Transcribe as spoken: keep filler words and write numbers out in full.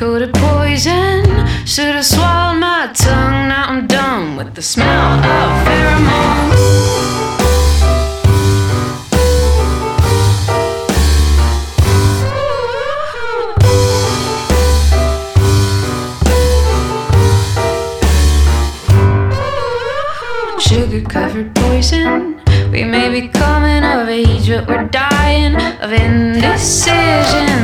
sugar-coated poison. Should've swallowed my tongue. Now I'm done with the smell of pheromones. Sugar-covered poison. We may be coming of age, but we're dying of indecision.